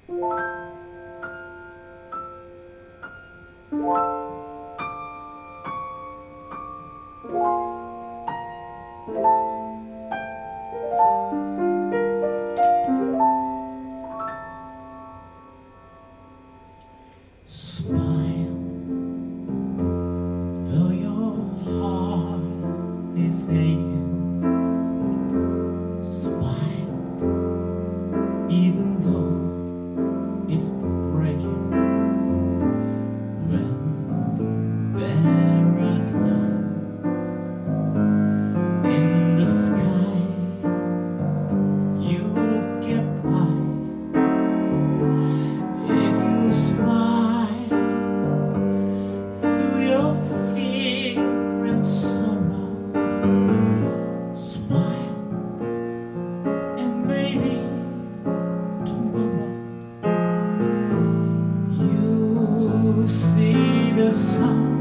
Smile, though your heart is aching. Smile, even though it's breaking. When there are clouds in the sky, you get by. If you smile through your fear and sorrow, smile, and maybe tomorrow you see the sun